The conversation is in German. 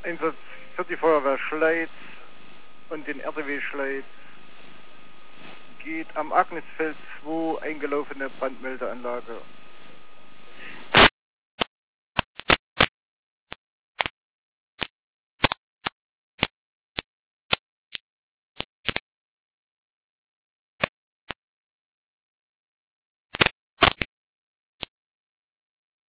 Einsatz für die Feuerwehr Schleiz und den RTW Schleiz geht am Agnesfeld 2 eingelaufene Brandmeldeanlage.